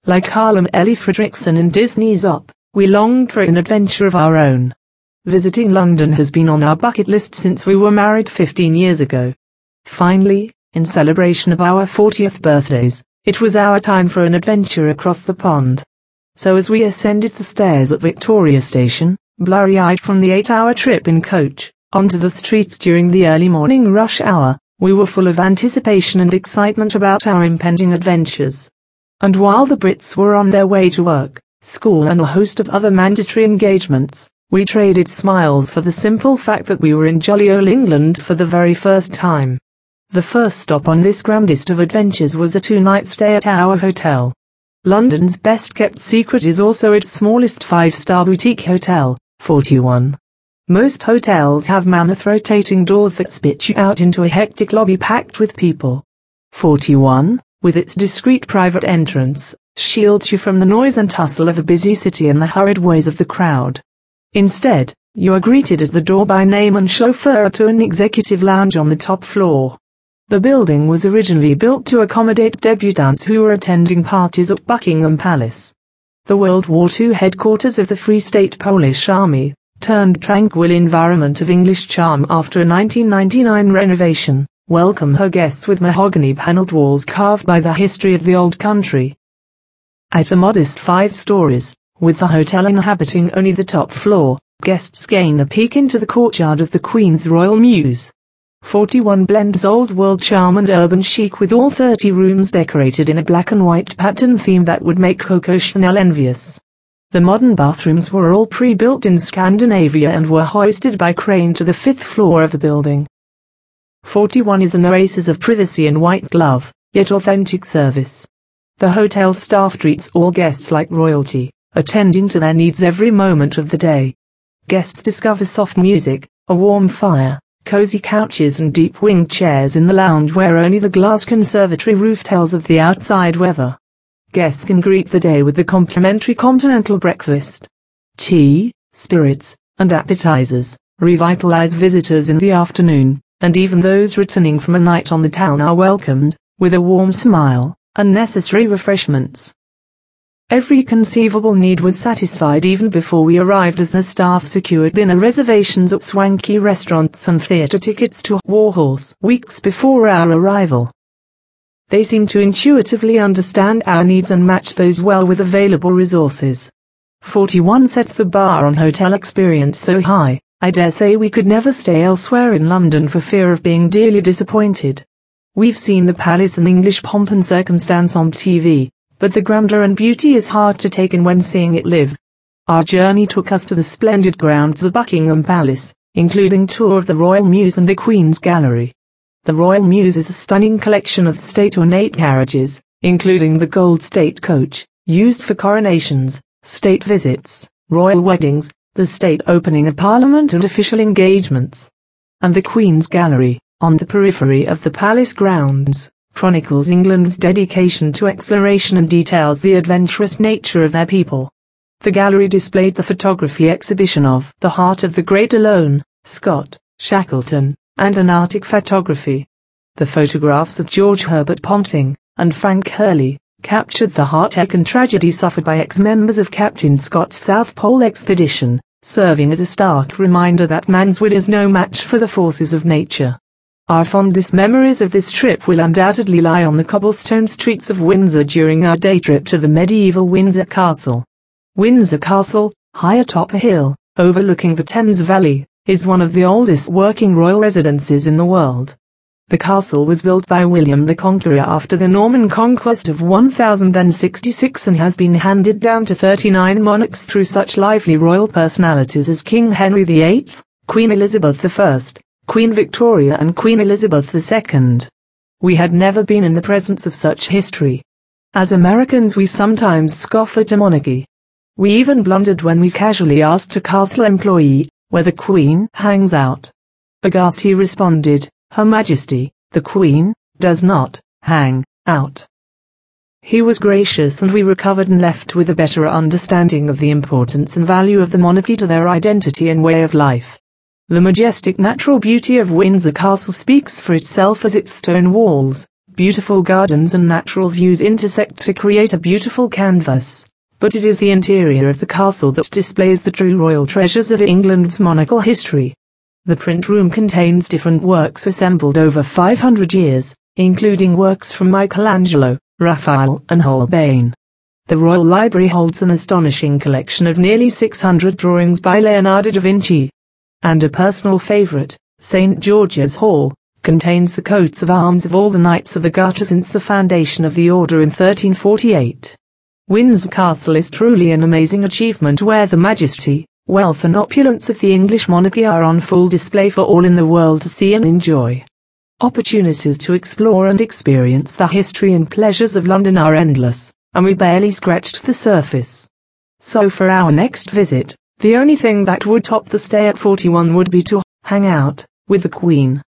Like Harlem Ellie Fredrickson in Disney's Up, we longed for an adventure of our own. Visiting London has been on our bucket list since we were married 15 years ago. Finally, in celebration of our 40th birthdays, it was our time for an adventure across the pond. So as we ascended the stairs at Victoria Station, blurry-eyed from the 8-hour trip in coach, onto the streets during the early morning rush hour, we were full of anticipation and excitement about our impending adventures. And while the Brits were on their way to work, school and a host of other mandatory engagements, we traded smiles for the simple fact that we were in jolly old England for the very first time. The first stop on this grandest of adventures was a 2-night stay at our hotel. London's best-kept secret is also its smallest 5-star boutique hotel, 41. Most hotels have mammoth rotating doors that spit you out into a hectic lobby packed with people. 41, with its discreet private entrance, shields you from the noise and tussle of a busy city and the hurried ways of the crowd. Instead, you are greeted at the door by name and chauffeur to an executive lounge on the top floor. The building was originally built to accommodate debutantes who were attending parties at Buckingham Palace. The World War II headquarters of the Free State Polish Army, turned tranquil environment of English charm after a 1999 renovation, welcome her guests with mahogany-paneled walls carved by the history of the old country. At a modest 5 stories, with the hotel inhabiting only the top floor, guests gain a peek into the courtyard of the Queen's Royal Mews. 41 blends old-world charm and urban chic with all 30 rooms decorated in a black and white pattern theme that would make Coco Chanel envious. The modern bathrooms were all pre-built in Scandinavia and were hoisted by crane to the 5th floor of the building. 41 is an oasis of privacy and white glove, yet authentic service. The hotel staff treats all guests like royalty, attending to their needs every moment of the day. Guests discover soft music, a warm fire, cozy couches and deep-winged chairs in the lounge where only the glass conservatory roof tells of the outside weather. Guests can greet the day with the complimentary continental breakfast. Tea, spirits, and appetizers revitalize visitors in the afternoon, and even those returning from a night on the town are welcomed, with a warm smile, and necessary refreshments. Every conceivable need was satisfied even before we arrived as the staff secured dinner reservations at swanky restaurants and theater tickets to Warhorse weeks before our arrival. They seemed to intuitively understand our needs and match those well with available resources. 41 sets the bar on hotel experience so high, I dare say we could never stay elsewhere in London for fear of being dearly disappointed. We've seen the palace and English pomp and circumstance on TV, but the grandeur and beauty is hard to take in when seeing it live. Our journey took us to the splendid grounds of Buckingham Palace, including tour of the Royal Mews and the Queen's Gallery. The Royal Mews is a stunning collection of state ornate carriages, including the Gold State Coach, used for coronations, state visits, royal weddings, the state opening of Parliament and official engagements. And the Queen's Gallery, on the periphery of the palace grounds, chronicles England's dedication to exploration and details the adventurous nature of their people. The gallery displayed the photography exhibition of The Heart of the Great Alone, Scott, Shackleton, and an Arctic photography. The photographs of George Herbert Ponting and Frank Hurley captured the heartache and tragedy suffered by ex-members of Captain Scott's South Pole expedition, serving as a stark reminder that man's will is no match for the forces of nature. Our fondest memories of this trip will undoubtedly lie on the cobblestone streets of Windsor during our day trip to the medieval Windsor Castle. Windsor Castle, high atop a hill, overlooking the Thames Valley, is one of the oldest working royal residences in the world. The castle was built by William the Conqueror after the Norman conquest of 1066 and has been handed down to 39 monarchs through such lively royal personalities as King Henry VIII, Queen Elizabeth I, Queen Victoria and Queen Elizabeth II. We had never been in the presence of such history. As Americans we sometimes scoff at a monarchy. We even blundered when we casually asked a castle employee where the Queen hangs out. Aghast he responded, Her Majesty, the Queen, does not hang out. He was gracious and we recovered and left with a better understanding of the importance and value of the monarchy to their identity and way of life. The majestic natural beauty of Windsor Castle speaks for itself as its stone walls, Beautiful gardens and natural views intersect to create a beautiful canvas. But it is the interior of the castle that displays the true royal treasures of England's monarchical history. The print room contains different works assembled over 500 years, including works from Michelangelo, Raphael, and Holbein. The Royal Library holds an astonishing collection of nearly 600 drawings by Leonardo da Vinci. And a personal favorite, St. George's Hall, contains the coats of arms of all the Knights of the Garter since the foundation of the order in 1348. Windsor Castle is truly an amazing achievement where the majesty, wealth and opulence of the English monarchy are on full display for all in the world to see and enjoy. Opportunities to explore and experience the history and pleasures of London are endless, and we barely scratched the surface. So for our next visit, the only thing that would top the stay at 41 would be to hang out with the Queen.